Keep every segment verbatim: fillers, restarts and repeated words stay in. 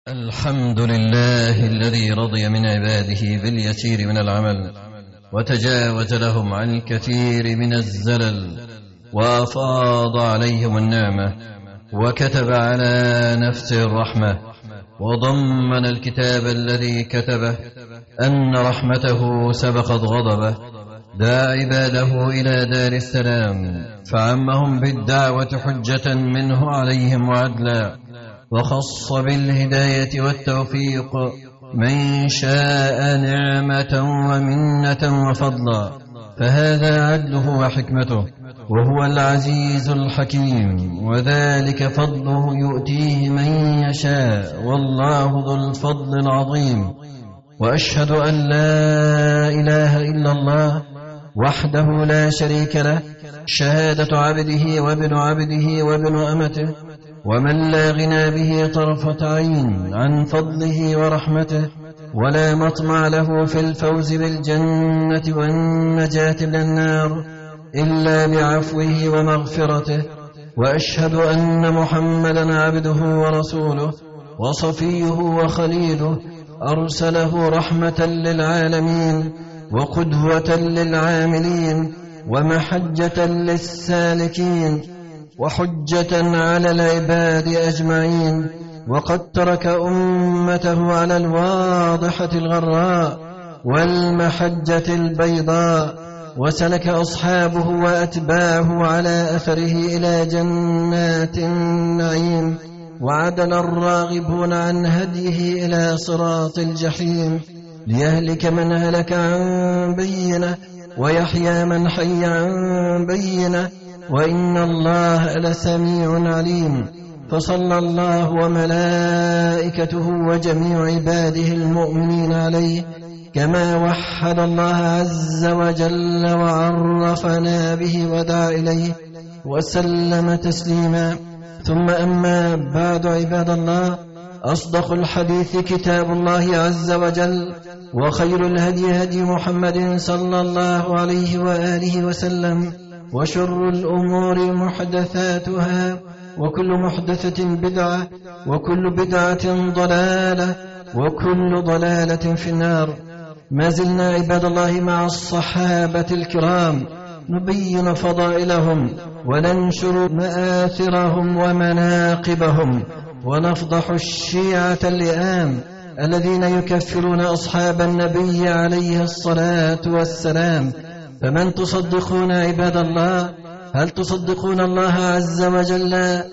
الحمد لله الذي رضي من عباده باليسير من العمل وتجاوز لهم عن الكثير من الزلل وأفاض عليهم النعمة وكتب على نفسه الرحمة وضمن الكتاب الذي كتبه أن رحمته سبقت غضبه دعا عباده إلى دار السلام فعمهم بالدعوة حجة منه عليهم وعدلا وخص بالهداية والتوفيق من شاء نعمة ومنة وفضلا فهذا عدله وحكمته وهو العزيز الحكيم وذلك فضله يؤتيه من يشاء والله ذو الفضل العظيم. وأشهد أن لا إله إلا الله وحده لا شريك له شهادة عبده وابن عبده وابن أمته ومن لا غنى به طرفة عين عن فضله ورحمته ولا مطمع له في الفوز بالجنة والنجاة من النار إلا بعفوه ومغفرته. وأشهد أن محمدا عبده ورسوله وصفيه وخليله أرسله رحمة للعالمين وقدوة للعاملين ومحجة للسالكين وحجة على العباد أجمعين. وقد ترك أمته على الواضحة الغراء والمحجة البيضاء وسلك أصحابه وأتباعه على أثره إلى جنات النعيم وعدل الراغبون عن هديه إلى صراط الجحيم ليهلك من هلك عن بينه ويحيى من حي عن بينه وإن الله لسميع عليم. فصلى الله وملائكته وجميع عباده المؤمنين عليه كما وحد الله عز وجل وعرفنا به ودعا إليه وسلم تسليما. ثم أما بعد عباد الله، أصدق الحديث كتاب الله عز وجل وخير الهدي هدي محمد صلى الله عليه وآله وسلم وشر الأمور محدثاتها وكل محدثة بدعة وكل بدعة ضلالة وكل ضلالة في النار. ما زلنا عباد الله مع الصحابة الكرام نبين فضائلهم وننشر مآثرهم ومناقبهم ونفضح الشيعة اللئام الذين يكفرون أصحاب النبي عليه الصلاة والسلام. فمن تصدقون عباد الله؟ هل تصدقون الله عز وجل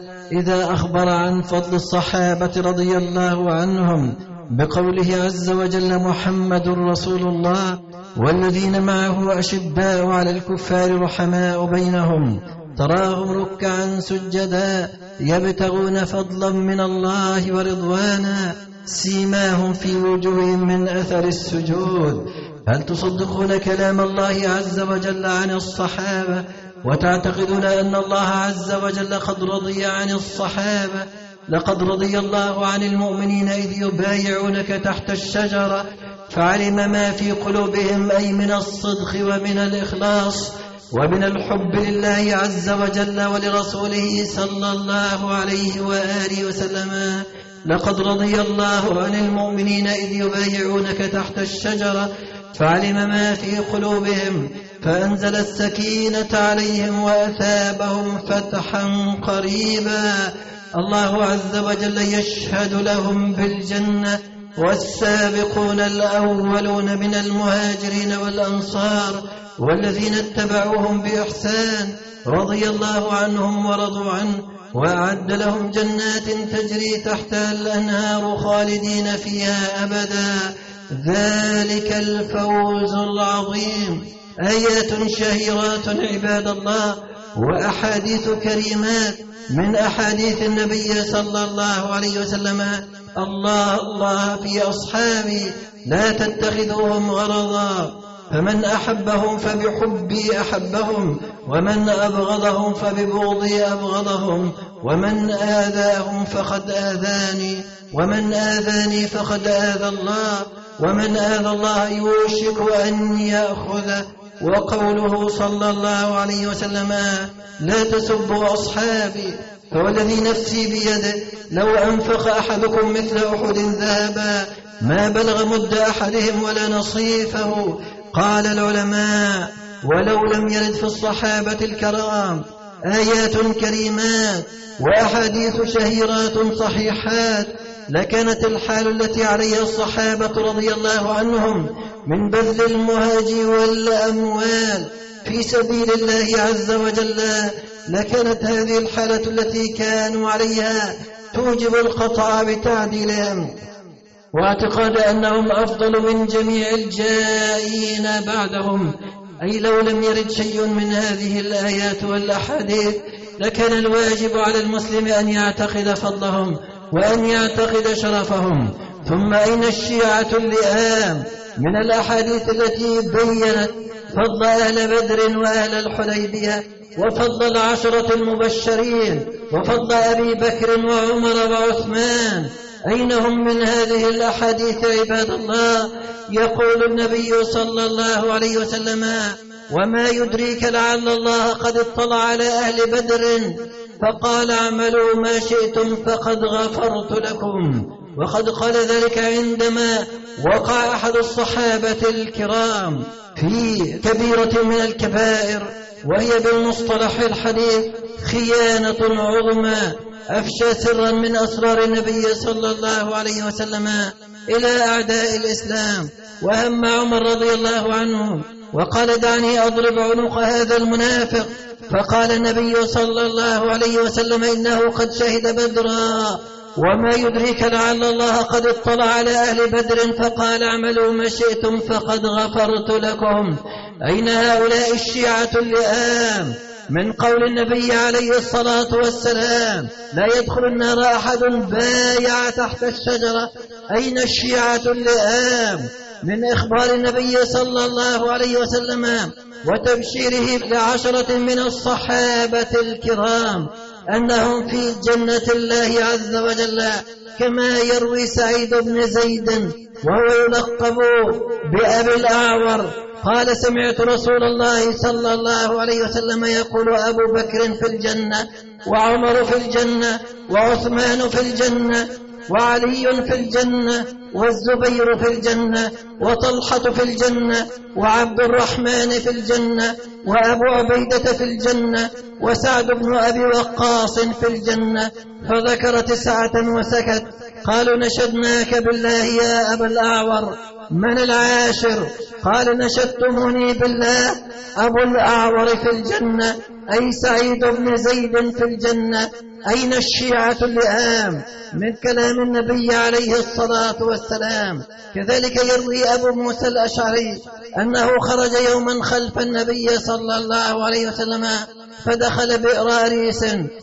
إذا أخبر عن فضل الصحابة رضي الله عنهم بقوله عز وجل محمد رسول الله والذين معه أشداء على الكفار رحماء بينهم تراهم ركعا سجدا يبتغون فضلا من الله ورضوانا سيماهم في وجوههم من أثر السجود. هل تصدقون كلام الله عز وجل عن الصحابة وتعتقدون أن الله عز وجل قد رضي عن الصحابة؟ لقد رضي الله عن المؤمنين إذ يبايعونك تحت الشجرة فعلم ما في قلوبهم أي من الصدق ومن الإخلاص ومن الحب لله عز وجل ولرسوله صلى الله عليه وآله وسلم. لقد رضي الله عن المؤمنين إذ يبايعونك تحت الشجرة فعلم ما في قلوبهم فأنزل السكينة عليهم وأثابهم فتحا قريبا. الله عز وجل يشهد لهم بالجنة والسابقون الأولون من المهاجرين والأنصار والذين اتبعوهم بإحسان رضي الله عنهم ورضوا عنه وأعد لهم جنات تجري تحتها الأنهار خالدين فيها أبدا ذلك الفوز العظيم. آيات شهيرات عباد الله وأحاديث كريمات من أحاديث النبي صلى الله عليه وسلم. الله الله في أصحابي لا تتخذوهم غرضا فمن أحبهم فبحبي أحبهم ومن أبغضهم فببغضي أبغضهم ومن آذاهم فقد آذاني ومن آذاني فقد آذى الله ومن آذى الله يوشك أن يأخذه. وقوله صلى الله عليه وسلم لا تسبوا أصحابي فوالذي نفسي بيده لو أنفق أحدكم مثل أحد ذهبا ما بلغ مد أحدهم ولا نصيفه. قال العلماء: ولو لم يرد في الصحابة الكرام آيات كريمات وأحاديث شهيرات صحيحات لكانت الحال التي عليها الصحابة رضي الله عنهم من بذل المهاج والأموال في سبيل الله عز وجل، لكانت هذه الحالة التي كانوا عليها توجب القطع بتعديلهم واعتقاد أنهم أفضل من جميع الجائين بعدهم. أي لو لم يرد شيء من هذه الآيات والأحاديث لكان الواجب على المسلم أن يعتقد فضلهم وأن يعتقد شرفهم. ثم أين الشيعة اللئام من الأحاديث التي بيّنت فضل أهل بدر وأهل الحديبية وفضل العشرة المبشرين وفضل أبي بكر وعمر وعثمان؟ أين هم من هذه الأحاديث عباد الله؟ يقول النبي صلى الله عليه وسلم: وما يدريك لعل الله قد اطلع على أهل بدر فقال: اعملوا ما شئتم فقد غفرت لكم. وقد قال ذلك عندما وقع أحد الصحابة الكرام في كبيرة من الكبائر، وهي بالمصطلح الحديث خيانة عظمى، أفشى سرا من أسرار النبي صلى الله عليه وسلم إلى أعداء الإسلام. وهم عمر رضي الله عنه وقال: دعني أضرب عنق هذا المنافق. فقال النبي صلى الله عليه وسلم: إنه قد شهد بدرا، وما يدريك لعل الله قد اطلع على أهل بدر فقال: اعملوا ما شئتم فقد غفرت لكم. أين هؤلاء الشيعة اللئام من قول النبي عليه الصلاة والسلام: لا يدخل النار أحد بايع تحت الشجرة؟ أين الشيعة اللئام من إخبار النبي صلى الله عليه وسلم وتبشيره لعشرة من الصحابة الكرام أنهم في جنة الله عز وجل، كما يروي سعيد بن زيد وهو يلقب بأبي الأعور قال: سمعت رسول الله صلى الله عليه وسلم يقول: أبو بكر في الجنة، وعمر في الجنة، وعثمان في الجنة، وعلي في الجنة، والزبير في الجنة، وطلحة في الجنة، وعبد الرحمن في الجنة، وأبو عبيدة في الجنة، وسعد بن أبي وقاص في الجنة. فذكر تسعة وسكت. قالوا: نشدناك بالله يا أبا الأعور، من العاشر؟ قال: نشدتموني بالله، أبو الأعور في الجنة، أي سعيد بن زيد في الجنة. أين الشيعة اللئام من كلام النبي عليه الصلاة والسلام؟ كذلك يروي أبو موسى الأشعري أنه خرج يوما خلف النبي صلى الله عليه وسلم فدخل بئر أريس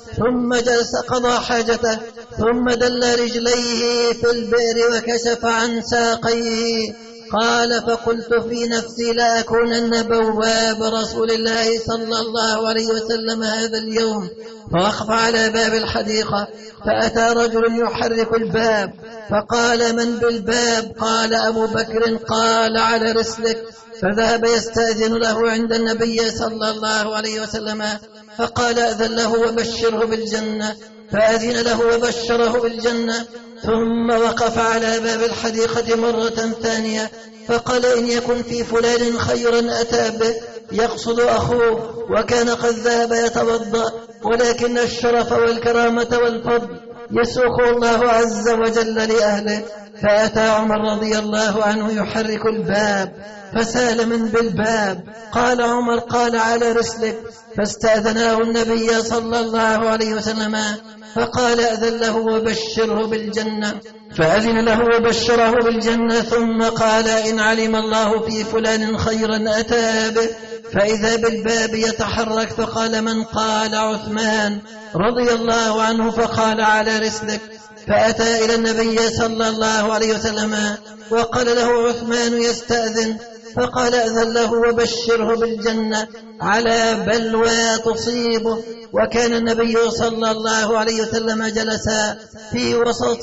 ثم جلس قضى حاجته ثم دل رجليه في البئر وكشف عن ساقيه. قال: فقلت في نفسي لأكونن بواب رسول الله صلى الله عليه وسلم هذا اليوم. فوقف على باب الحديقة فأتى رجل يحرك الباب فقال: من بالباب؟ قال: أبو بكر. قال: على رسلك. فذهب يستأذن له عند النبي صلى الله عليه وسلم فقال: أذن له وبشره بالجنة. فأذن له وبشره بالجنة. ثم وقف على باب الحديقة مرة ثانية فقال: إن يكن في فلان خيرا أتى به، يقصد أخوه، وكان قد ذهب يتوضأ، ولكن الشرف والكرامة والفضل يسوق الله عز وجل لأهله. فأتى عمر رضي الله عنه يحرك الباب فسال من بالباب. قال عمر: قال: على رسلك. فاستأذناه النبي صلى الله عليه وسلم فقال: أذن له وبشره بالجنة. فأذن له وبشره بالجنة. ثم قال: إن علم الله في فلان خيرا أتى به. فإذا بالباب يتحرك فقال: من؟ قال: عثمان رضي الله عنه. فقال: على رسلك. فأتى إلى النبي صلى الله عليه وسلم وقال له عثمان يستأذن. فقال أذن له وبشره بالجنة على بلوى تصيبه. وكان النبي صلى الله عليه وسلم جلس في وسط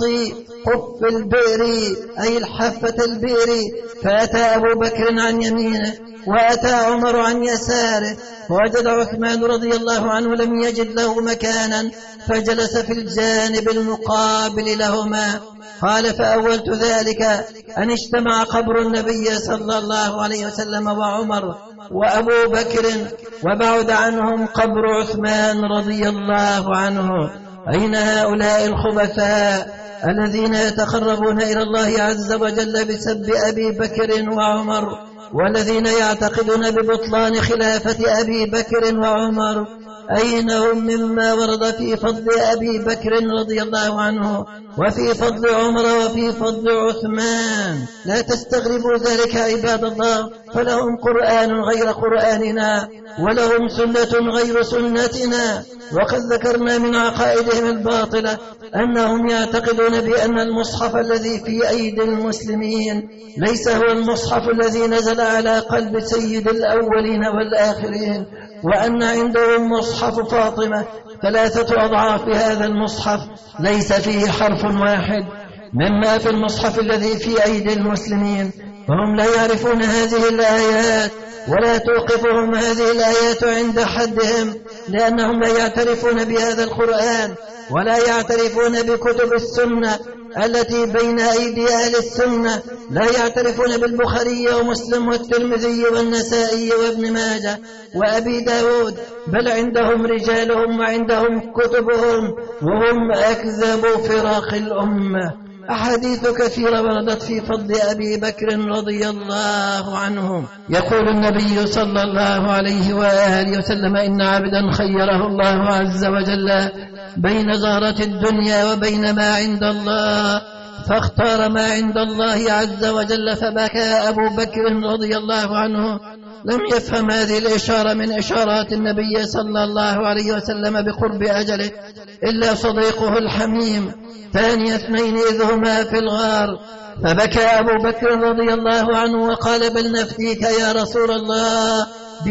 قف البئر أي الحافة البئر، فأتى أبو بكر عن يمينه وأتى عمر عن يساره، فوجد عثمان رضي الله عنه لم يجد له مكانا فجلس في الجانب المقابل لهما. قال فأولت ذلك أن اجتمع قبر النبي صلى الله عليه وسلم وعمر وأبو بكر وبعد عنهم قبر عثمان رضي الله عنه. أين هؤلاء الخبثاء الذين يتقربون إلى الله عز وجل بسب أبي بكر وعمر، والذين يعتقدون ببطلان خلافة أبي بكر وعمر؟ أين هم مما ورد في فضل أبي بكر رضي الله عنه وفي فضل عمر وفي فضل عثمان؟ لا تستغربوا ذلك عباد الله، فلهم قرآن غير قرآننا ولهم سنة غير سنتنا. وقد ذكرنا من عقائدهم الباطلة أنهم يعتقدون بأن المصحف الذي في أيدي المسلمين ليس هو المصحف الذي نزل على قلب سيد الأولين والآخرين، وأن عندهم مصحف فاطمة ثلاثة أضعاف هذا المصحف ليس فيه حرف واحد مما في المصحف الذي في أيدي المسلمين، وهم لا يعرفون هذه الآيات ولا توقفهم هذه الآيات عند حدهم، لأنهم لا يعترفون بهذا القرآن ولا يعترفون بكتب السنة التي بين أيدي أهل السنة، لا يعترفون بالبخاري ومسلم والترمذي والنسائي وابن ماجه وأبي داود، بل عندهم رجالهم وعندهم كتبهم، وهم أكذب فراق الأمة. أحاديث كثيرة وردت في فضل أبي بكر رضي الله عنه. يقول النبي صلى الله عليه وآله وسلم إن عبدا خيره الله عز وجل بين زهرة الدنيا وبين ما عند الله، فاختار ما عند الله عز وجل، فبكى أبو بكر رضي الله عنه. لم يفهم هذه الإشارة من إشارات النبي صلى الله عليه وسلم بقرب أجله إلا صديقه الحميم ثاني اثنين إذ هما في الغار، فبكى أبو بكر رضي الله عنه وقال بل نفديك يا رسول الله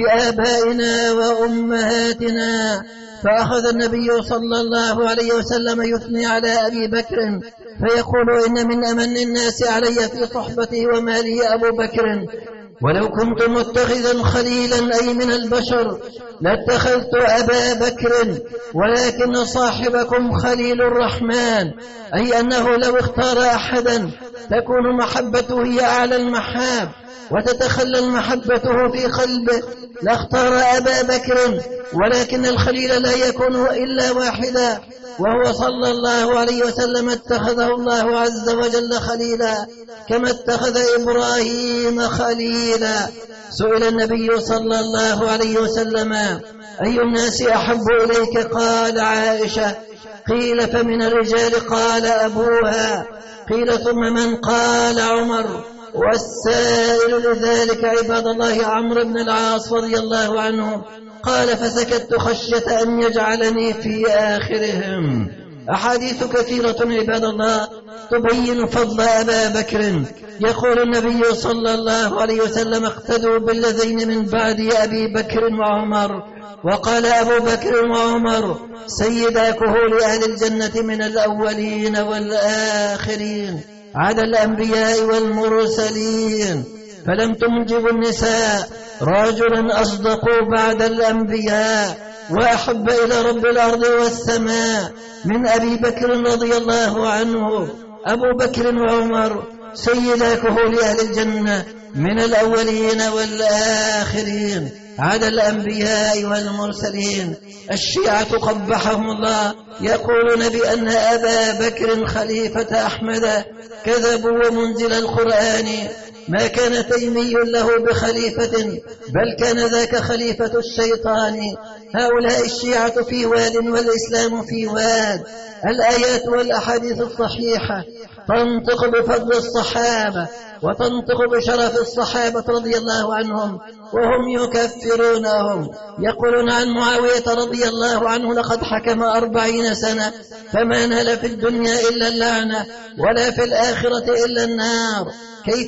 بآبائنا وأمهاتنا. فأخذ النبي صلى الله عليه وسلم يثني على أبي بكر فيقول إن من أمن الناس علي في صحبتي ومالي أبو بكر، ولو كنت متخذا خليلا أي من البشر لاتخذت أبا بكر، ولكن صاحبكم خليل الرحمن، أي أنه لو اختار أحدا تكون محبته هي أعلى المحاب وتتخلل محبته في قلبه لاختار أبا بكر، ولكن الخليل لا يكون إلا واحدا وهو صلى الله عليه وسلم اتخذه الله عز وجل خليلا كما اتخذ إبراهيم خليلا. سئل النبي صلى الله عليه وسلم أي الناس أحب إليك؟ قال عائشة. قيل فمن الرجال؟ قال أبوها. قيل ثم من؟ قال عمر. والسائل لذلك عباد الله عمرو بن العاص رضي الله عنه. قال فسكت خشية أن يجعلني في آخرهم. أحاديث كثيرة عباد الله تبين فضل أبا بكر. يقول النبي صلى الله عليه وسلم اقتدوا بالذين من بعد أبي بكر وعمر. وقال أبو بكر وعمر سيدا كهول أهل الجنة من الأولين والآخرين عدا الأنبياء والمرسلين، فلم تنجب النساء رجلا أصدق بعد الأنبياء وأحب إلى رب الأرض والسماء من أبي بكر رضي الله عنه. أبو بكر وعمر سيدا كهول أهل الجنة من الأولين والآخرين عدا الأنبياء والمرسلين. الشيعة قبحهم الله يقولون بأن أبا بكر خليفة أحمد كذبوا ومنزل القرآن، ما كان تيمي له بخليفة بل كان ذاك خليفة الشيطان. هؤلاء الشيعة في واد والإسلام في واد. الآيات والأحاديث الصحيحة تنطق بفضل الصحابة وتنطق بشرف الصحابة رضي الله عنهم، وهم يكفرونهم. يقولون عن معاوية رضي الله عنه لقد حكم أربعين سنة فما نال في الدنيا إلا اللعنة ولا في الآخرة إلا النار. كيف يقول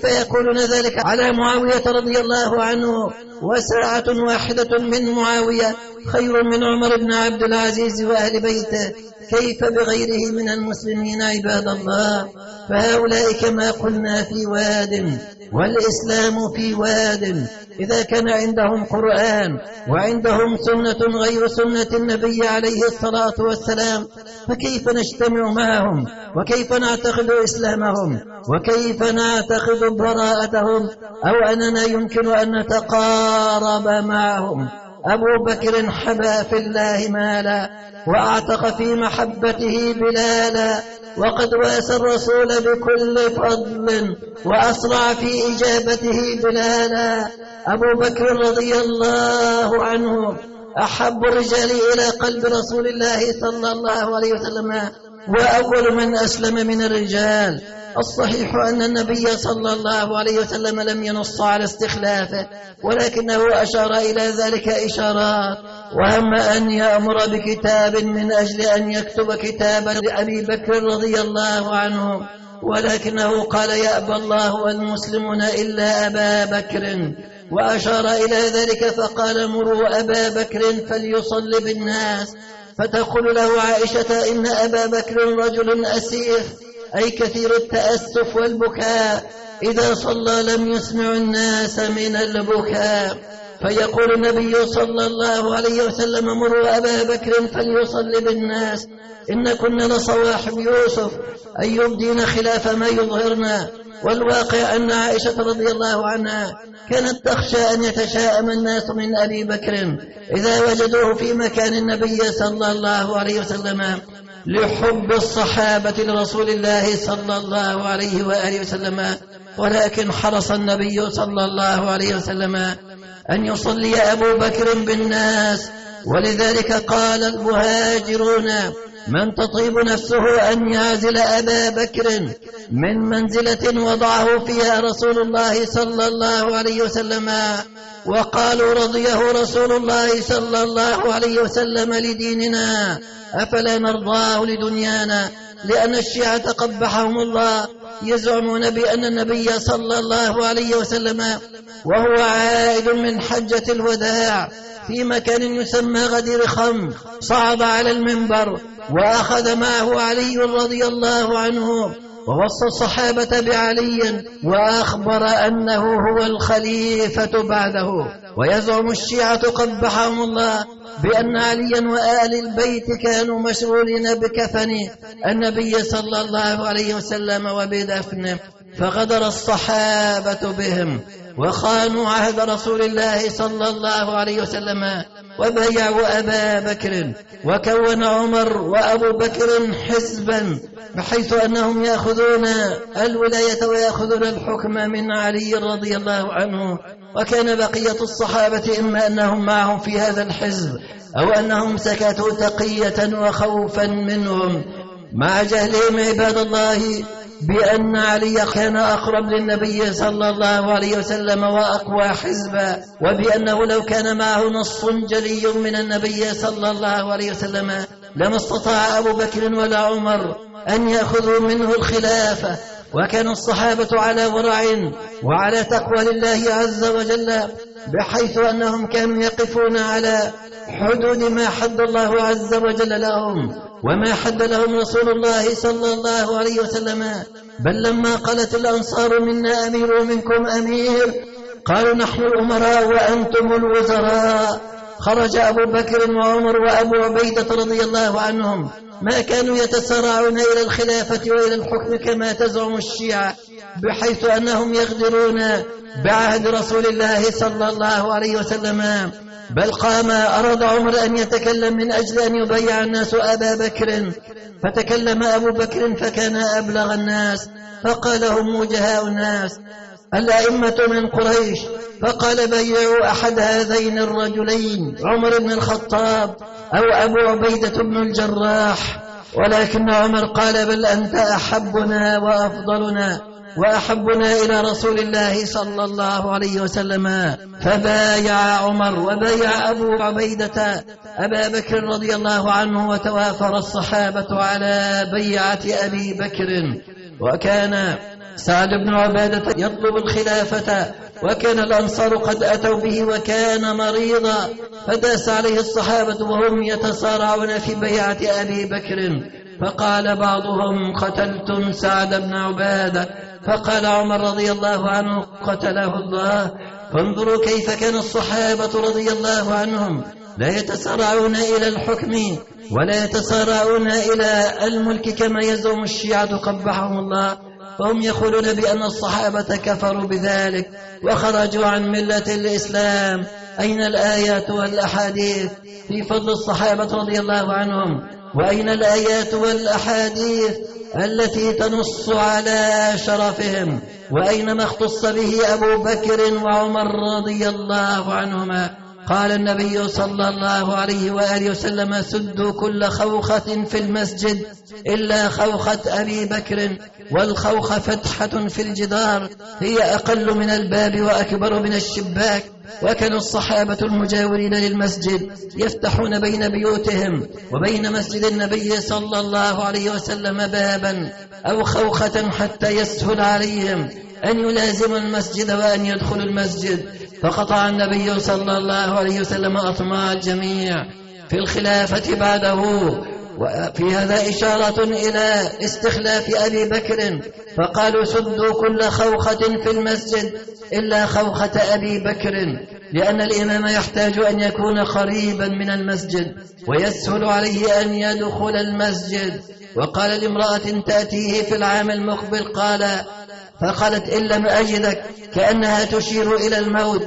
يقولون ذلك على معاوية رضي الله عنه، وساعة واحدة من معاوية خير من عمر بن عبد العزيز وأهل بيته، كيف بغيره من المسلمين عباد الله؟ فهؤلاء كما قلنا في واد، والإسلام في واد. إذا كان عندهم قرآن وعندهم سنة غير سنة النبي عليه الصلاة والسلام، فكيف نجتمع معهم؟ وكيف نعتقد إسلامهم؟ وكيف نعتقد براءتهم؟ أو أننا يمكن أن نتقارب معهم؟ أبو بكر حبى في الله مالا، وأعتق في محبته بلالا، وقد واسى الرسول بكل فضل، وأسرع في إجابته بلالا. أبو بكر رضي الله عنه أحب الرجال إلى قلب رسول الله صلى الله عليه وسلم، وأول من أسلم من الرجال. الصحيح أن النبي صلى الله عليه وسلم لم ينص على استخلافه، ولكنه أشار إلى ذلك إشارات، وهم أن يأمر بكتاب من أجل أن يكتب كتابا لأبي بكر رضي الله عنه، ولكنه قال يأبى الله والمسلمون إلا أبا بكر، وأشار إلى ذلك فقال مروا أبا بكر فليصل بالناس، فتقول له عائشة إن أبا بكر رجل أسيف، أي كثير التأسف والبكاء، إذا صلى لم يسمع الناس من البكاء. فيقول النبي صلى الله عليه وسلم مروا أبا بكر فليصل بالناس، إن كنا لصواحب يوسف أن يبدين خلاف ما يظهرنا. والواقع أن عائشة رضي الله عنها كانت تخشى أن يتشاءم الناس من أبي بكر إذا وجدوه في مكان النبي صلى الله عليه وسلم، لحب الصحابة لرسول الله صلى الله عليه وآله وسلم. ولكن حرص النبي صلى الله عليه وسلم أن يصلي أبو بكر بالناس، ولذلك قال المهاجرون من تطيب نفسه أن يعزل أبا بكر من منزلة وضعه فيها رسول الله صلى الله عليه وسلم، وقالوا رضيه رسول الله صلى الله عليه وسلم لديننا أفلا نرضاه لدنيانا. لأن الشيعة قبحهم الله يزعمون بأن النبي صلى الله عليه وسلم وهو عائد من حجة الوداع في مكان يسمى غدير خم صعد على المنبر وأخذ معه علي رضي الله عنه ووصى الصحابة بعلي وأخبر أنه هو الخليفة بعده. ويزعم الشيعة قبحهم الله بأن عليا وآل البيت كانوا مشغولين بكفن النبي صلى الله عليه وسلم وبدفنه، فغدر الصحابة بهم وخانوا عهد رسول الله صلى الله عليه وسلم وبايعوا أبا بكر، وكون عمر وأبو بكر حزبا بحيث أنهم يأخذون الولاية ويأخذون الحكم من علي رضي الله عنه. وكان بقية الصحابة إما أنهم معهم في هذا الحزب أو أنهم سكتوا تقية وخوفا منهم، مع جهلهم عباد الله بأن علي كان أقرب للنبي صلى الله عليه وسلم وأقوى حزبا، وبأنه لو كان معه نص جلي من النبي صلى الله عليه وسلم لما استطاع أبو بكر ولا عمر أن يأخذوا منه الخلافة. وكان الصحابة على ورع وعلى تقوى لله عز وجل، بحيث أنهم كانوا يقفون على حدود ما حد الله عز وجل لهم وما حد لهم رسول الله صلى الله عليه وسلم. بل لما قالت الأنصار منا أمير ومنكم أمير قالوا نحن الأمراء وأنتم الوزراء، خرج أبو بكر وعمر وأبو عبيدة رضي الله عنهم، ما كانوا يتسارعون إلى الخلافة وإلى الحكم كما تزعم الشيعة، بحيث أنهم يغدرون بعهد رسول الله صلى الله عليه وسلم. بل قام أراد عمر أن يتكلم من أجل أن يبايع الناس أبا بكر، فتكلم أبو بكر فكان أبلغ الناس، فقال هم وجهاء الناس الأئمة من قريش، فقال بايعوا أحد هذين الرجلين عمر بن الخطاب أو أبو عبيدة بن الجراح. ولكن عمر قال بل أنت أحبنا وأفضلنا وأحبنا إلى رسول الله صلى الله عليه وسلم، فبايع عمر وبايع أبو عبيدة أبا بكر رضي الله عنه، وتوافر الصحابة على بيعة أبي بكر. وكان سعد بن عبادة يطلب الخلافة، وكان الأنصار قد أتوا به وكان مريضا، فداس عليه الصحابة وهم يتصارعون في بيعة أبي بكر، فقال بعضهم قتلتم سعد بن عبادة، فقال عمر رضي الله عنه قتله الله. فانظروا كيف كان الصحابة رضي الله عنهم لا يتسارعون إلى الحكم ولا يتسارعون إلى الملك كما يزعم الشيعة قبحهم الله، فهم يقولون بأن الصحابة كفروا بذلك وخرجوا عن ملة الإسلام. أين الآيات والأحاديث في فضل الصحابة رضي الله عنهم؟ وأين الآيات والأحاديث التي تنص على شرفهم؟ وأين ما اختص به أبو بكر وعمر رضي الله عنهما؟ قال النبي صلى الله عليه وآله وسلم سدوا كل خوخة في المسجد إلا خوخة أبي بكر، والخوخة فتحة في الجدار هي أقل من الباب وأكبر من الشباك. وكان الصحابة المجاورين للمسجد يفتحون بين بيوتهم وبين مسجد النبي صلى الله عليه وسلم بابا أو خوخة حتى يسهل عليهم أن يلازموا المسجد وأن يدخلوا المسجد، فقطع النبي صلى الله عليه وسلم أطماع الجميع في الخلافة بعده. وفي هذا إشارة إلى استخلاف أبي بكر، فقالوا سدوا كل خوخة في المسجد إلا خوخة أبي بكر، لأن الإمام يحتاج أن يكون قريبا من المسجد ويسهل عليه أن يدخل المسجد. وقال لامرأة تأتيه في العام المقبل قال فقالت إن لم أجدك، كأنها تشير إلى الموت،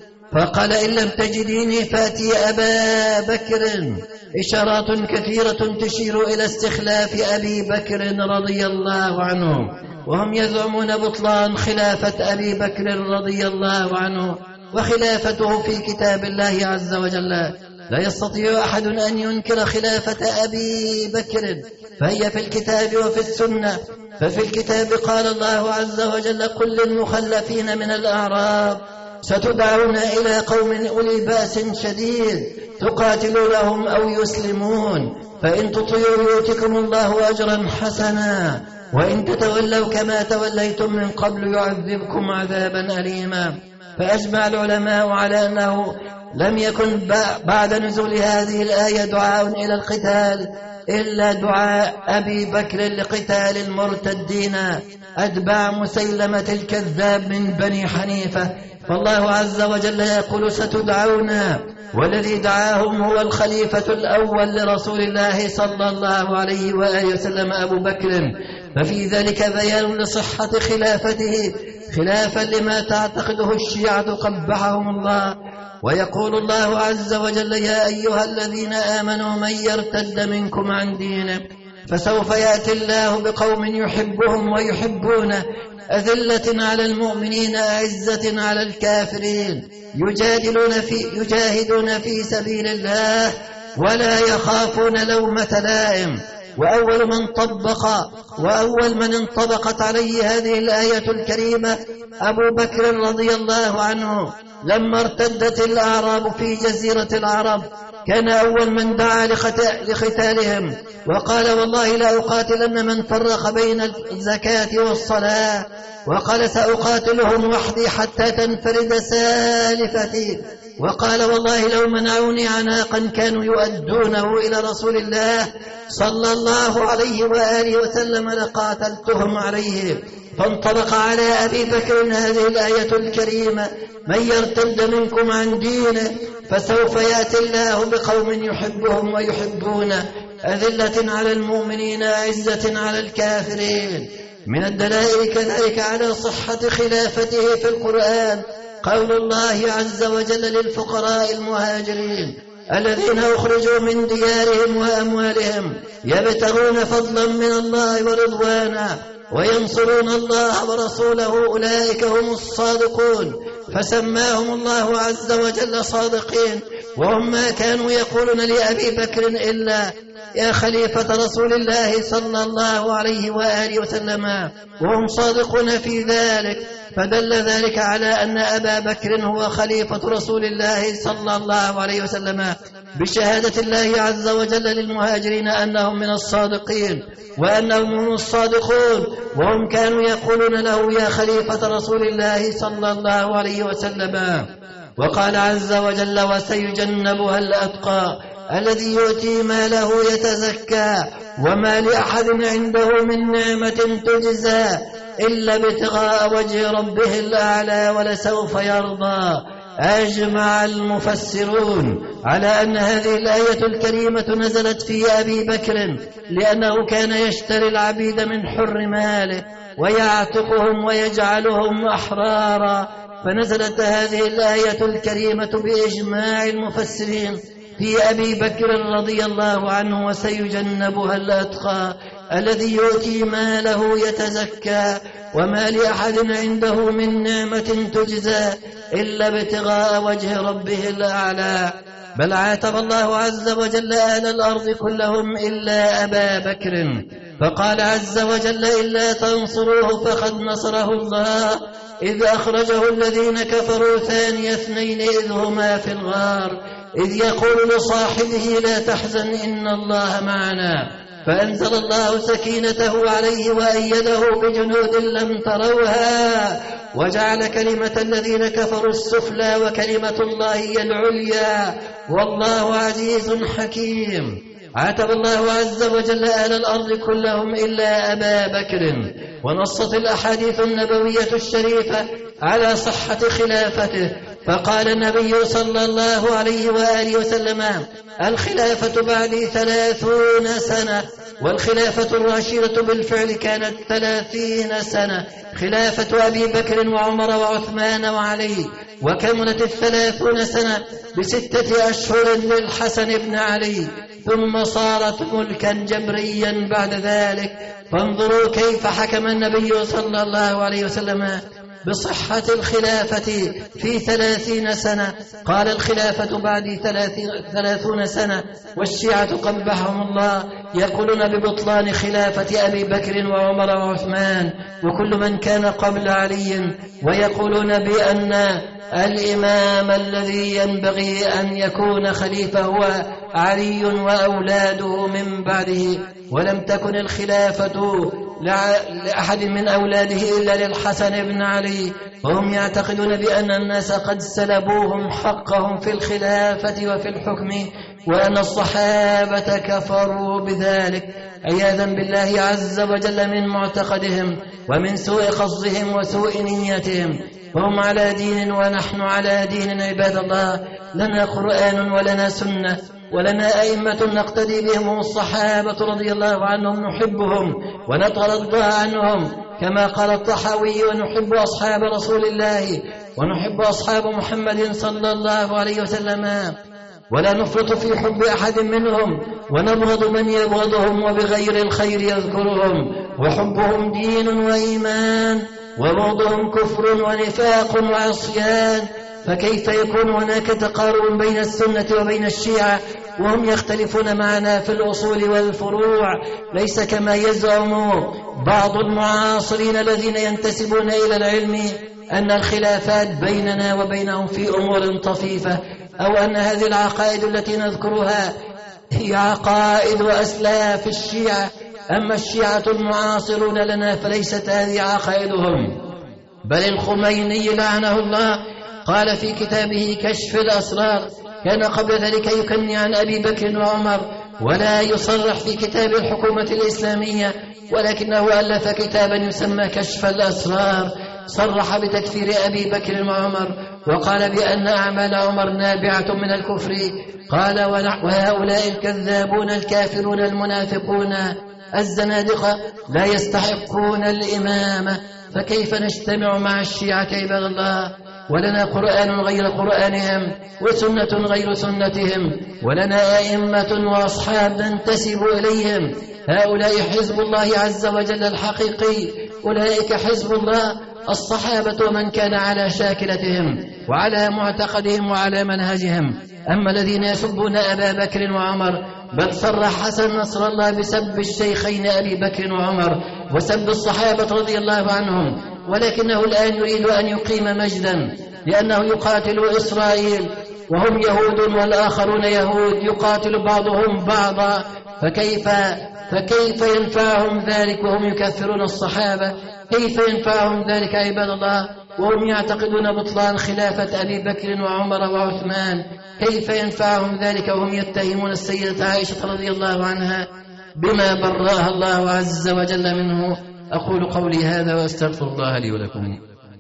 فقال إن لم تجديني فأتي أبا بكر. إشارات كثيرة تشير إلى استخلاف أبي بكر رضي الله عنه، وهم يزعمون بطلان خلافة أبي بكر رضي الله عنه، وخلافته في كتاب الله عز وجل لا يستطيع أحد أن ينكر خلافة أبي بكر، فهي في الكتاب وفي السنة. ففي الكتاب قال الله عز وجل قل للمخلفين من الأعراب ستدعون إلى قوم أولي بأس شديد تقاتلونهم أو يسلمون، فإن تطيعوا يؤتكم الله أجرا حسنا، وإن تتولوا كما توليتم من قبل يعذبكم عذابا أليما. فأجمع العلماء على أنه لم يكن بعد نزول هذه الآية دعاء إلى القتال إلا دعاء أبي بكر لقتال المرتدين أتباع مسيلمة الكذاب من بني حنيفة. فالله عز وجل يقول ستدعون، والذي دعاهم هو الخليفة الأول لرسول الله صلى الله عليه وآله وسلم أبو بكر، ففي ذلك بيان لصحة خلافته خلافا لما تعتقده الشيعة قبحهم الله. ويقول الله عز وجل يا أيها الذين آمنوا من يرتد منكم عن دينه فسوف يأتي الله بقوم يحبهم ويحبونه أذلة على المؤمنين أعزة على الكافرين يجادلون في يجاهدون في سبيل الله ولا يخافون لومة لائم. وأول من طبق وأول من انطبقت عليه هذه الآية الكريمة أبو بكر رضي الله عنه لما ارتدت الأعراب في جزيرة العرب، كان أول من دعا لقتالهم وقال والله لا أقاتلن من فرق بين الزكاة والصلاة، وقال سأقاتلهم وحدي حتى تنفرد سالفتي، وقال والله لو منعوني عناقا كانوا يؤدونه إلى رسول الله صلى الله عليه وآله وسلم لقاتلتهم عليه. فانطبق على أبي بكر هذه الآية الكريمة من يرتد منكم عن دينه فسوف يأتي الله بقوم يحبهم ويحبونه أذلة على المؤمنين أعزة على الكافرين. من الدلائل كذلك على صحة خلافته في القرآن قول الله عز وجل للفقراء المهاجرين الذين أخرجوا من ديارهم وأموالهم يبتغون فضلا من الله ورضوانا وينصرون الله ورسوله أولئك هم الصادقون، فسماهم الله عز وجل صادقين وهم ما كانوا يقولون لأبي بكر إلا يا خليفة رسول الله صلى الله عليه وآله وسلم، وهم صادقون في ذلك. فدل ذلك على أن أبا بكر هو خليفة رسول الله صلى الله عليه وسلم بشهادة الله عز وجل للمهاجرين أنهم من الصادقين وأنهم هم الصادقون، وهم كانوا يقولون له يا خليفة رسول الله صلى الله عليه وسلم. وقال عز وجل وسيجنبها الأتقى الذي يؤتي ماله يتزكى وما لأحد عنده من نعمة تجزى إلا ابتغاء وجه ربه الأعلى ولسوف يرضى. أجمع المفسرون على أن هذه الآية الكريمة نزلت في أبي بكر لأنه كان يشتري العبيد من حر ماله ويعتقهم ويجعلهم أحرارا، فنزلت هذه الآية الكريمة بإجماع المفسرين في أبي بكر رضي الله عنه وسيجنبها الأتقى الذي يؤتي ماله يتزكى وما لأحد عنده من نعمة تجزى إلا ابتغاء وجه ربه الأعلى. بل عاتب الله عز وجل أهل الأرض كلهم إلا أبا بكر، فقال عز وجل إلا تنصروه فقد نصره الله إذ أخرجه الذين كفروا ثاني اثنين إذ هما في الغار إذ يقول لصاحبه لا تحزن إن الله معنا، فأنزل الله سكينته عليه وأيده بجنود لم تروها وجعل كلمة الذين كفروا السفلى وكلمة الله هي العليا والله عزيز حكيم. عاتب الله عز وجل أهل الأرض كلهم إلا أبا بكر. ونصت الأحاديث النبوية الشريفة على صحة خلافته، فقال النبي صلى الله عليه وآله وسلم الخلافة بعدي ثلاثون سنة، والخلافة الراشدة بالفعل كانت ثلاثين سنة، خلافة أبي بكر وعمر وعثمان وعلي، وكملت الثلاثون سنة بستة أشهر للحسن بن علي، ثم صارت ملكا جبريا بعد ذلك. فانظروا كيف حكم النبي صلى الله عليه وسلم بصحة الخلافة في ثلاثين سنة. قال الخلافة بعد ثلاثون سنة، والشيعة قبحهم الله يقولون ببطلان خلافة أبي بكر وعمر وعثمان وكل من كان قبل علي، ويقولون بأن الإمام الذي ينبغي أن يكون خليفة هو علي وأولاده من بعده، ولم تكن الخلافة لأحد من أولاده إلا للحسن بن علي. وهم يعتقدون بأن الناس قد سلبوهم حقهم في الخلافة وفي الحكم، وأن الصحابة كفروا بذلك عياذا بالله عز وجل من معتقدهم ومن سوء قصدهم وسوء نيتهم. وهم على دين ونحن على دين عباد الله، لنا قرآن ولنا سنة ولنا أئمة نقتدي بهم، هم الصحابة رضي الله عنهم نحبهم ونترضى عنهم كما قال الطحاوي ونحب أصحاب رسول الله ونحب أصحاب محمد صلى الله عليه وسلم ولا نفرط في حب أحد منهم ونبغض من يبغضهم وبغير الخير يذكرهم، وحبهم دين وإيمان وبغضهم كفر ونفاق وعصيان. فكيف يكون هناك تقارب بين السنة وبين الشيعة وهم يختلفون معنا في الأصول والفروع؟ ليس كما يزعم بعض المعاصرين الذين ينتسبون إلى العلم أن الخلافات بيننا وبينهم في أمور طفيفة، أو أن هذه العقائد التي نذكرها هي عقائد وأسلاف الشيعة، أما الشيعة المعاصرون لنا فليست هذه عقائدهم. بل الخميني لعنه الله قال في كتابه كشف الأسرار كان قبل ذلك يكني عن أبي بكر وعمر ولا يصرح في كتاب الحكومة الإسلامية، ولكنه ألف كتابا يسمى كشف الأسرار صرح بتكفير أبي بكر وعمر وقال بأن أعمال عمر نابعة من الكفر. قال وهؤلاء الكذابون الكافرون المنافقون الزنادقة لا يستحقون الإمامة، فكيف نجتمع مع الشيعة عباد الله؟ ولنا قرآن غير قرآنهم وسنة غير سنتهم، ولنا أئمة وأصحاب ننتسب إليهم. هؤلاء حزب الله عز وجل الحقيقي، أولئك حزب الله الصحابة ومن كان على شاكلتهم وعلى معتقدهم وعلى منهجهم. أما الذين يسبون أبا بكر وعمر بل صرح حسن نصر الله بسب الشيخين أبي بكر وعمر وسب الصحابة رضي الله عنهم، ولكنه الآن يريد أن يقيم مجدا لأنه يقاتل إسرائيل وهم يهود والآخرون يهود، يقاتل بعضهم بعضا، فكيف فكيف ينفعهم ذلك وهم يكفرون الصحابة؟ كيف ينفعهم ذلك عباد الله وهم يعتقدون بطلان خلافة أبي بكر وعمر وعثمان؟ كيف ينفعهم ذلك وهم يتهمون السيدة عائشة رضي الله عنها بما براها الله عز وجل منه؟ أقول قولي هذا وأستغفر الله لي ولكم.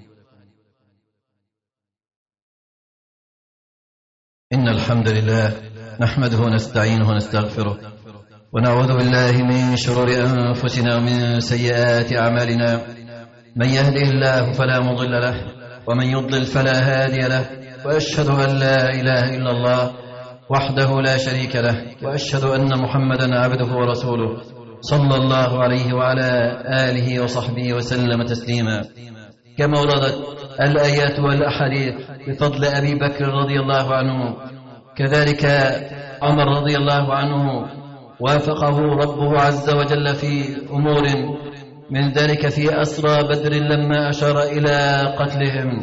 إن الحمد لله نحمده ونستعينه ونستغفره ونعوذ بالله من شرور أنفسنا ومن سيئات أعمالنا، من يهده الله فلا مضل له ومن يضلل فلا هادي له، وأشهد أن لا إله إلا الله وحده لا شريك له، وأشهد أن محمدا عبده ورسوله صلى الله عليه وعلى آله وصحبه وسلم تسليما. كما وردت الآيات والأحاديث بفضل أبي بكر رضي الله عنه، كذلك عمر رضي الله عنه وافقه ربه عز وجل في أمور، من ذلك في أسرى بدر لما أشار إلى قتلهم،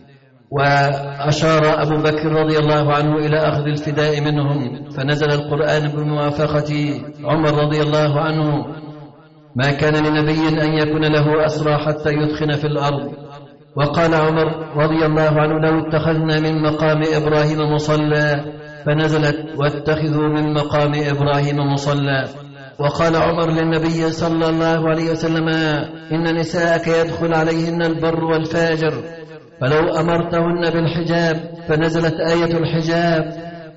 وأشار أبو بكر رضي الله عنه إلى أخذ الفداء منهم، فنزل القرآن بموافقة عمر رضي الله عنه: ما كان لنبي أن يكون له أسرى حتى يدخن في الأرض. وقال عمر رضي الله عنه: لو اتخذنا من مقام إبراهيم مصلى، فنزلت: واتخذوا من مقام إبراهيم مصلى. وقال عمر للنبي صلى الله عليه وسلم: إن نساءك يدخل عليهن البر والفاجر، فلو أمرتهن بالحجاب، فنزلت آية الحجاب.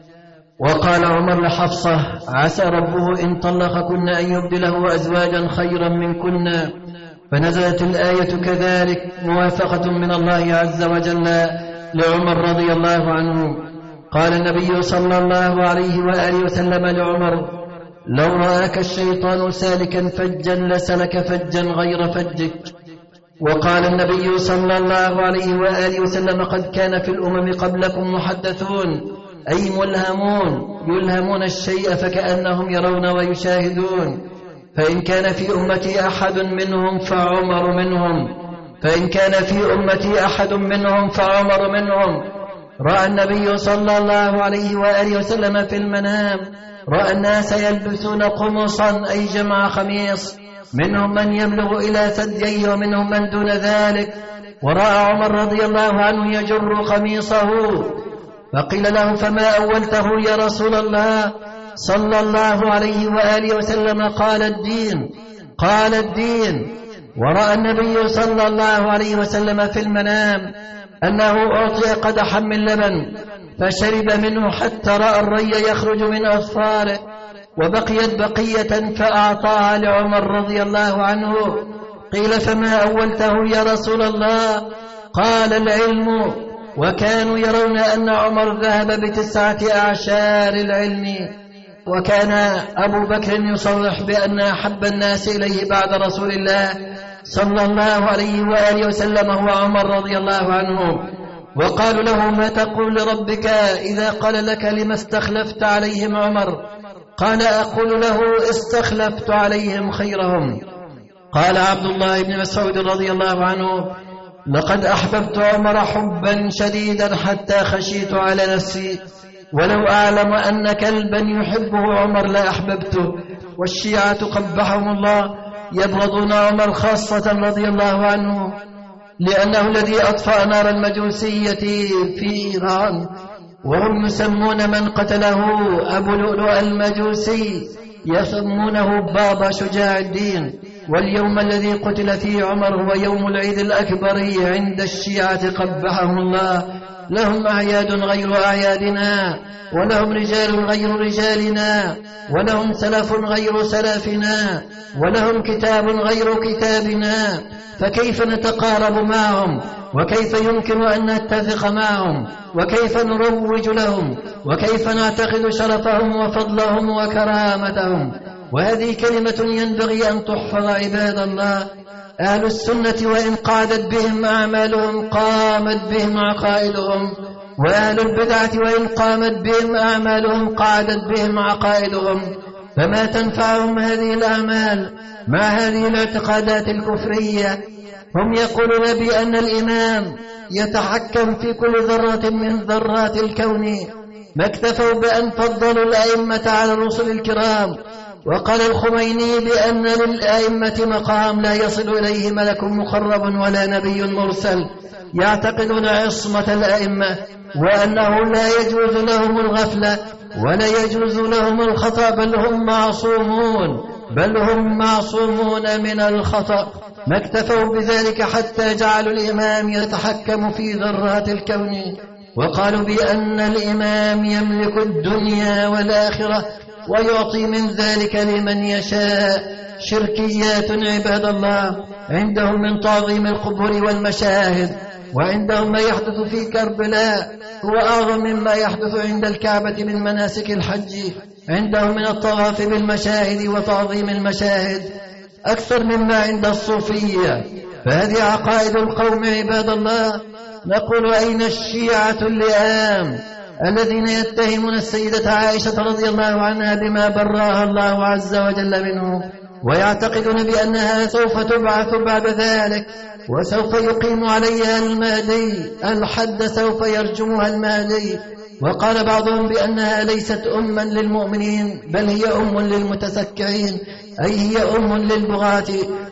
وقال عمر لحفصة: عسى ربه إن طلقكن أن يبدله أزواجا خيرا منكن، فنزلت الآية كذلك موافقة من الله عز وجل لعمر رضي الله عنه. قال النبي صلى الله عليه وآله وسلم لعمر: لو رآك الشيطان سالكا فجا لسلك فجا غير فجك. وقال النبي صلى الله عليه وآله وسلم: قد كان في الأمم قبلكم محدثون، أي ملهمون، يلهمون الشيء فكأنهم يرون ويشاهدون، فإن كان في أمتي أحد منهم فعمر منهم، فإن كان في أمتي أحد منهم فعمر منهم. رأى النبي صلى الله عليه وآله وسلم في المنام، رأى الناس يلبسون قمصا أي جمع خميص، منهم من يبلغ إلى ثدييه ومنهم من دون ذلك. ورأى عمر رضي الله عنه يجر قميصه، فقيل له: فما أولته يا رسول الله صلى الله عليه وآله وسلم؟ قال: الدين، قال: الدين. ورأى النبي صلى الله عليه وسلم في المنام أنه أعطي قدحا من لبن، فشرب منه حتى رأى الري يخرج من أظفاره، وبقيت بقية فأعطاها لعمر رضي الله عنه. قيل: فما أولته يا رسول الله؟ قال: العلم. وكانوا يرون أن عمر ذهب بتسعة أعشار العلم. وكان أبو بكر يصرح بأن أحب الناس إليه بعد رسول الله صلى الله عليه وآله وسلم هو عمر رضي الله عنه. وقالوا له: ما تقول لربك إذا قال لك لما استخلفت عليهم عمر؟ قال: أقول له استخلفت عليهم خيرهم. قال عبد الله بن مسعود رضي الله عنه: لقد أحببت عمر حبا شديدا حتى خشيت على نفسي، ولو أعلم أن كلبا يحبه عمر لأحببته. والشيعة قبحهم الله يبغضون عمر خاصة رضي الله عنه، لأنه الذي أطفأ نار المجوسية في إيران، وهم يسمون من قتله أبو لؤلؤ المجوسي، يسمونه بابا شجاع الدين. واليوم الذي قتل فيه عمر هو يوم العيد الأكبر عند الشيعة قبحهم الله. لهم أعياد غير أعيادنا، ولهم رجال غير رجالنا، ولهم سلف غير سلفنا، ولهم كتاب غير كتابنا، فكيف نتقارب معهم؟ وكيف يمكن أن نتفق معهم؟ وكيف نروج لهم؟ وكيف نعتقد شرفهم وفضلهم وكرامتهم؟ وهذه كلمة ينبغي أن تحفظ عباد الله. أهل السنة وإن قعدت بهم أعمالهم قامت بهم عقائدهم، وأهل البدعة وإن قامت بهم أعمالهم قعدت بهم عقائدهم، فما تنفعهم هذه الأعمال مع هذه الاعتقادات الكفرية. هم يقولون بأن الإمام يتحكم في كل ذرة من ذرات الكون، ما اكتفوا بأن فضلوا الأئمة على الرسل الكرام. وقال الخميني بأن للأئمة مقام لا يصل إليه ملك مقرب ولا نبي مرسل، يعتقدون عصمة الأئمة وأنه لا يجوز لهم الغفلة ولا يجوز لهم الخطأ، بل هم معصومون بل هم معصومون من الخطأ. ما اكتفوا بذلك حتى جعلوا الإمام يتحكم في ذرات الكون، وقالوا بأن الإمام يملك الدنيا والآخرة ويعطي من ذلك لمن يشاء. شركيات عباد الله عندهم من تعظيم القبور والمشاهد، وعندهم ما يحدث في كربلاء هو أعظم مما يحدث عند الكعبة من مناسك الحج. عندهم من الطواف بالمشاهد وتعظيم المشاهد أكثر مما عند الصوفية. فهذه عقائد القوم عباد الله. نقول أين الشيعة اللئام الذين يتهمون السيدة عائشة رضي الله عنها بما برأها الله عز وجل منه، ويعتقدون بأنها سوف تبعث بعد ذلك وسوف يقيم عليها المهدي الحد، سوف يرجمها المهدي. وقال بعضهم بأنها ليست أما للمؤمنين بل هي أم للمتسكعين، أي هي أم للبغاة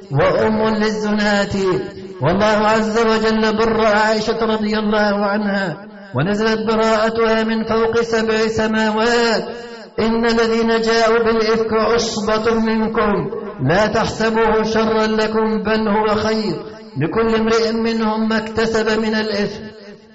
وأم للزناة. والله عز وجل بر عائشة رضي الله عنها ونزلت براءتها من فوق سبع سماوات. إن الذين جاءوا بالإفك عصبة منكم لا تحسبوه شرا لكم بل هو خير لكل امرئ منهم ما اكتسب من الإثم.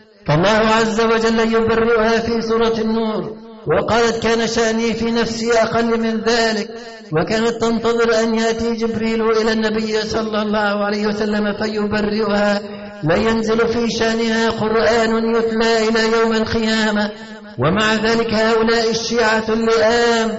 فالله عز وجل يبرئها في سورة النور، وقالت كان شأني في نفسي أقل من ذلك، وكانت تنتظر أن يأتي جبريل إلى النبي صلى الله عليه وسلم فيبرئها. لا ينزل في شأنها قرآن يتلى إلى يوم القيامة. ومع ذلك هؤلاء الشيعة اللئام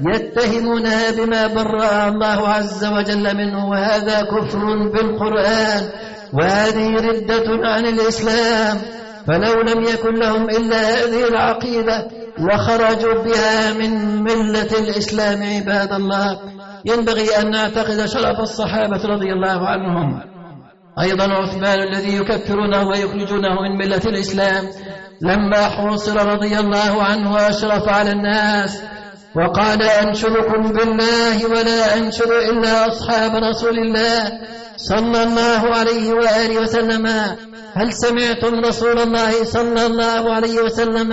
يتهمونها بما برأ الله عز وجل منه، وهذا كفر بالقرآن، وهذه ردة عن الإسلام. فلو لم يكن لهم إلا هذه العقيدة لخرجوا بها من ملة الإسلام عباد الله. ينبغي أن نعتقد شرف الصحابة رضي الله عنهم. أيضا عثمان الذي يكفرونه ويخرجونه من ملة الإسلام لما حوصر رضي الله عنه وأشرف على الناس وقال أنشدكم بالله ولا أنشد إلا أصحاب رسول الله صلى الله عليه وآله وسلم. هل سمعتم رسول الله صلى الله عليه وسلم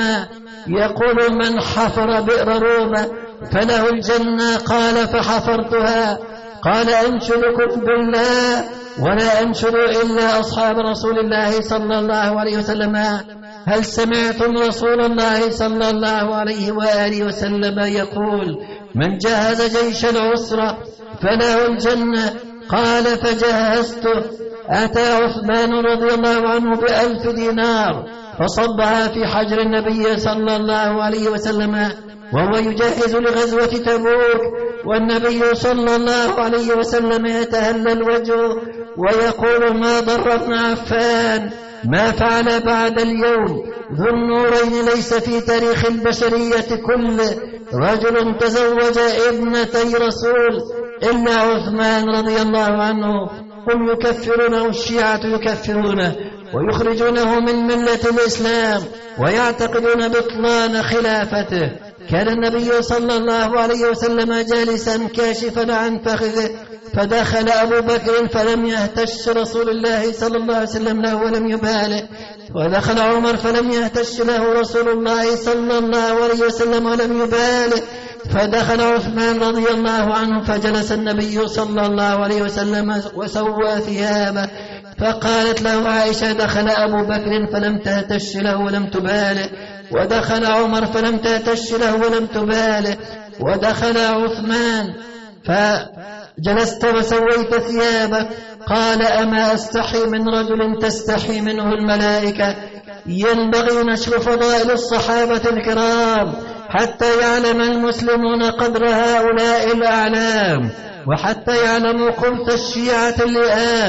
يقول من حفر بئر روما فله الجنة؟ قال فحفرتها. قال أنشدكم بالله ولا أنشد إلا أصحاب رسول الله صلى الله عليه وسلم. هل سمعتم رسول الله صلى الله عليه وآله وسلم يقول من جهز جيش العسرة فله الجنة؟ قال فجهزته. أتى عثمان رضي الله عنه بألف دينار فصبها في حجر النبي صلى الله عليه وسلم وهو يجهز لغزوة تبوك، والنبي صلى الله عليه وسلم يتهلل وجهه ويقول ما ضر ابن عفان ما فعل بعد اليوم. ذو النورين ليس في تاريخ البشرية كله رجل تزوج ابنتي رسول إلا عثمان رضي الله عنه. هم يكفرونه، الشيعة يكفرونه ويخرجونه من ملة الإسلام ويعتقدون بطلان خلافته. كان النبي صلى الله عليه وسلم جالسا كاشفا عن فخذه فدخل أبو بكر فلم يهتش رسول الله صلى الله عليه وسلم له ولم يباله، ودخل عمر فلم يهتش له رسول الله صلى الله عليه وسلم ولم يباله، فدخل عثمان رضي الله عنه فجلس النبي صلى الله عليه وسلم وسوى ثيابه. فقالت له عائشة دخل أبو بكر فلم تهتش له ولم تباله، ودخل عمر فلم تهتش له ولم تباله، ودخل عثمان فجلست وسويت ثيابك. قال أما أستحي من رجل تستحي منه الملائكة؟ ينبغي نشر فضائل الصحابة الكرام حتى يعلم المسلمون قدر هؤلاء الأعلام، وحتى يعلموا قبط الشيعة اللئام.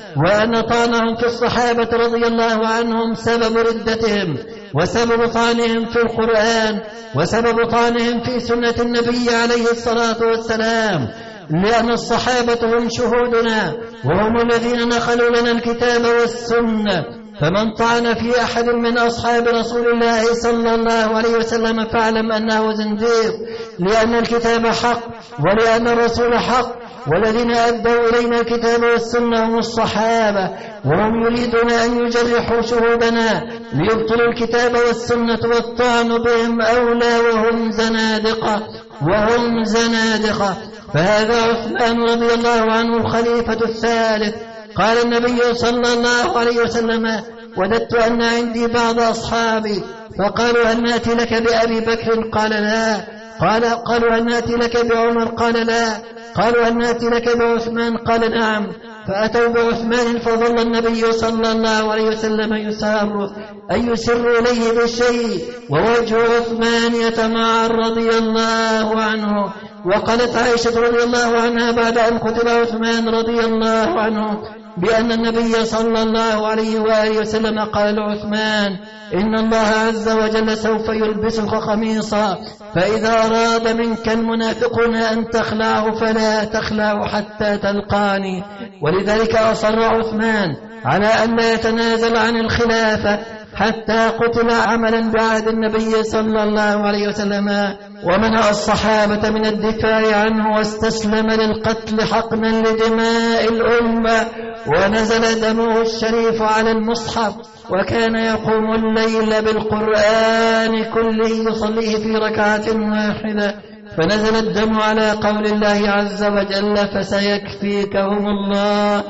وأن طعنهم في الصحابة رضي الله عنهم سبب ردتهم وسبب طعنهم في القرآن وسبب طعنهم في سنة النبي عليه الصلاة والسلام، لأن الصحابة هم شهودنا وهم الذين نقلوا لنا الكتاب والسنة، فمن طعن في أحد من أصحاب رسول الله صلى الله عليه وسلم فاعلم أنه زنديق، لأن الكتاب حق ولأن الرسول حق، والذين أدوا إلينا الكتاب والسنة هم الصحابة، وهم يريدون أن يجرحوا شهودنا ليبطلوا الكتاب والسنة، والطعن بهم أولى وهم زنادقة وهم زنادقة. فهذا عثمان رضي الله عنه الخليفة الثالث. قال النبي صلى الله عليه وسلم: وددت أن عندي بعض أصحابي فقالوا: هل نأتي لك بأبي بكر؟ قال: لا. قال قالوا: هل نأتي لك بعمر؟ قال: لا. قالوا: هل نأتي لك بعثمان؟ قال: نعم. فأتوا بعثمان فظل النبي صلى الله عليه وسلم يسار أن يسر إليه بشيء ووجه عثمان يتمعر رضي الله عنه. وقالت عائشة رضي الله عنها بعد أن قتل عثمان رضي الله عنه بأن النبي صلى الله عليه وآله وسلم قال لعثمان: إن الله عز وجل سوف يلبسك قميصا، فإذا أراد منك المنافقون أن تخلعه فلا تخلع حتى تلقاني. ولذلك أصر عثمان على أن لا يتنازل عن الخلافة حتى قتل عملا بعهد النبي صلى الله عليه وسلم، ومنع الصحابة من الدفاع عنه واستسلم للقتل حقنا لدماء الأمة، ونزل دمه الشريف على المصحف، وكان يقوم الليل بالقرآن كله يصليه في ركعة واحدة، فنزل الدم على قول الله عز وجل: فسيكفيكهم الله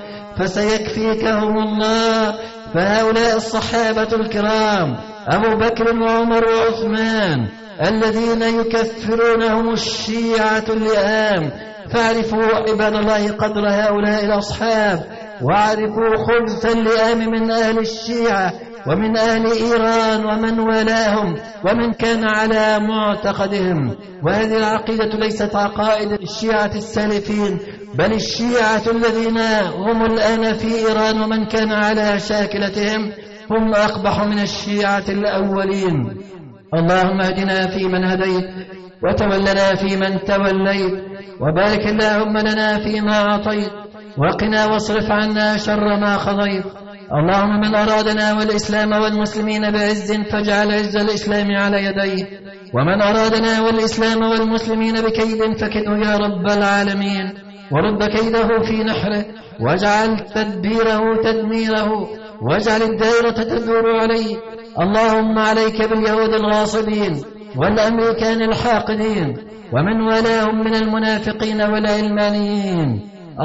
فسيكفيكهم الله. فهؤلاء الصحابة الكرام أبو بكر وعمر وعثمان الذين يكفرونهم الشيعة اللئام، فاعرفوا عباد الله قدر هؤلاء الأصحاب، واعرفوا خبث اللئام من أهل الشيعة ومن أهل إيران ومن والاهم ومن كان على معتقدهم. وهذه العقيدة ليست عقائد الشيعة السالفين، بل الشيعة الذين هم الآن في إيران ومن كان على شاكلتهم هم أقبح من الشيعة الأولين. اللهم اهدنا فيمن هديت، وتولنا فيمن توليت، وبارك اللهم لنا فيما أعطيت، وقنا واصرف عنا شر ما قضيت. اللهم من أرادنا والإسلام والمسلمين بعز فاجعل عز الإسلام على يديه، ومن أرادنا والإسلام والمسلمين بكيد فكده يا رب العالمين، ورد كيده في نحره، واجعل تدبيره تدميره، واجعل الدائرة تدور عليه. اللهم عليك باليهود الغاصبين والأمريكان الحاقدين ومن والاهم من المنافقين والعلمانيين.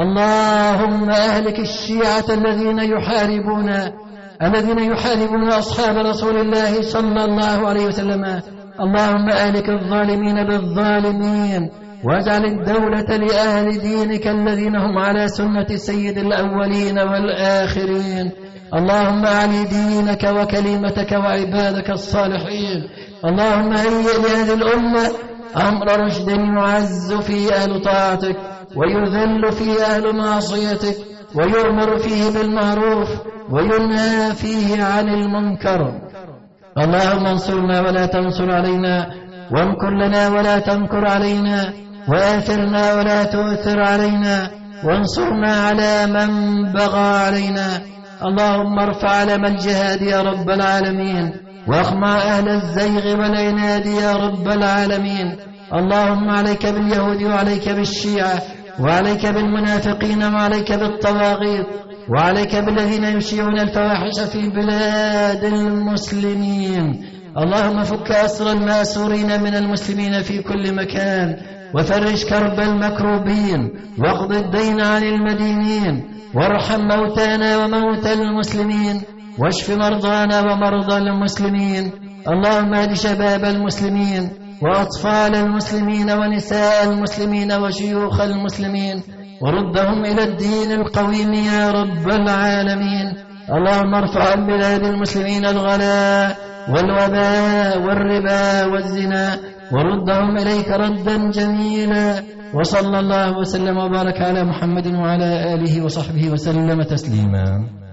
اللهم أهلك الشيعة الذين يحاربون الذين يحاربون أصحاب رسول الله صلى الله عليه وسلم. اللهم أهلك الظالمين بالظالمين، واجعل الدولة لأهل دينك الذين هم على سنة سيد الأولين والآخرين. اللهم أعلي دينك وكلمتك وعبادك الصالحين. اللهم هيئ لهذه الأمة أمر رشد يعز فيه أهل طاعتك، ويذل فيه أهل معصيتك، ويؤمر فيه بالمعروف وينهى فيه عن المنكر. اللهم انصرنا ولا تنصر علينا، وامكر لنا ولا تمكر علينا، وآثرنا ولا تؤثر علينا، وانصرنا على من بغى علينا. اللهم ارفع علم الجهاد يا رب العالمين، واخمع أهل الزيغ والعناد يا رب العالمين. اللهم عليك باليهود وعليك بالشيعة وعليك بالمنافقين وعليك بالطواغيت وعليك بالذين يشيعون الفواحش في بلاد المسلمين. اللهم فك أسر الماسورين من المسلمين في كل مكان، وفرج كرب المكروبين، واقض الدين عن المدينين، وارحم موتانا وموتى المسلمين، واشف مرضانا ومرضى المسلمين. اللهم اهد شباب المسلمين وأطفال المسلمين ونساء المسلمين وشيوخ المسلمين، وردهم إلى الدين القويم يا رب العالمين. اللهم ارفع عن بلاد المسلمين الغلاء والوباء والربا والزنا وردهم إليك ردا جميلا. وصلى الله وسلم وبارك على محمد وعلى آله وصحبه وسلم تسليما.